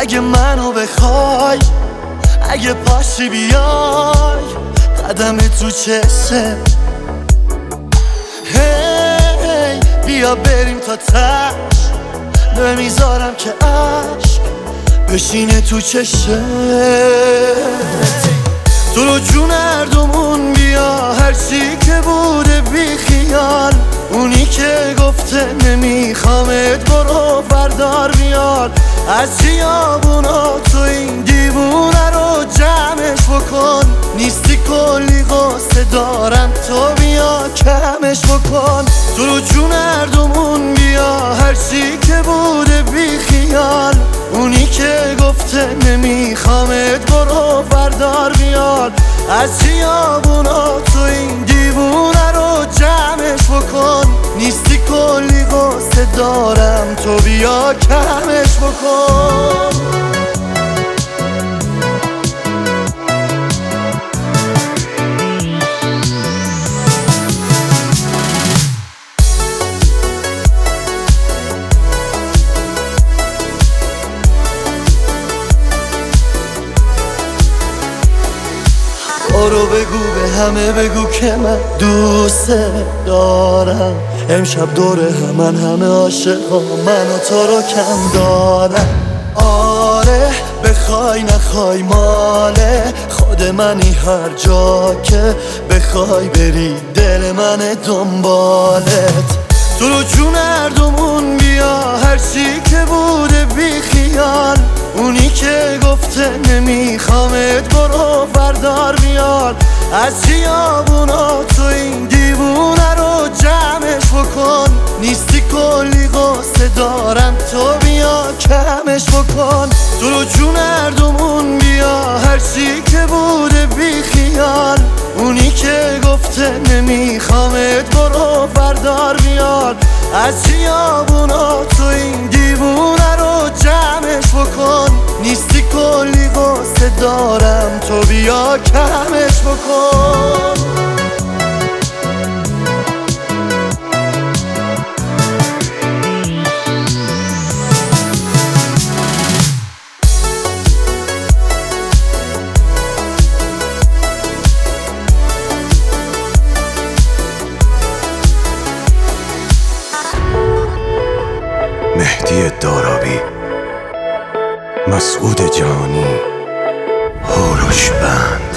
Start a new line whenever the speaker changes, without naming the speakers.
اگه منو بخوای، اگه پاشی بیای قدم تو چشه، هی بیا بریم تا تش، نمیذارم که عشق بشینه تو چشه. تو رو جون هردومون بیا، هرچی که بوده بی خیال، اونی که گفته نمیخوامت برو بردار بیار. از خیابونا تو این دیوونه رو جمعش بکن، نیستی کلی قصه دارم تو بیا کمش بکن. تو رو جون هردومون بیا، هرچی که بوده بی خیال، اونی که گفته نمیخوامت برو بردار بیار. از خیابونا تو این دیوونه رو جمعش بکن، نیستی کلی قصه دارم تو بیا کمش بکن. برو بگو به همه بگو که من دوست دارم، امشب دور همه عاشقا من و تو رو کم دارم. آره بخوای نخوای ماله خود منی، هر جا که بخوای بری دل من دنبالت. تو رو جون هردومون بیا، هرچی که بوده بی خیال، اونی که گفته نمیخوامت برو بردار بیار. از خیابونا تو این دیوونه رو جمعش بکن، نیستی کلی قصه دارم تو بیا کمش بکن. تو رو جون هردومون بیا، هرچی که بوده بی خیال، اونی که گفته نمیخوامت برو بردار بیار. از خیابونا تو این دیوونه رو جمعش بکن، نیستی کلی قصه دارم تو بیا کمش بکن.
مهدی دارابی، مسعود جانی، هوروش بند.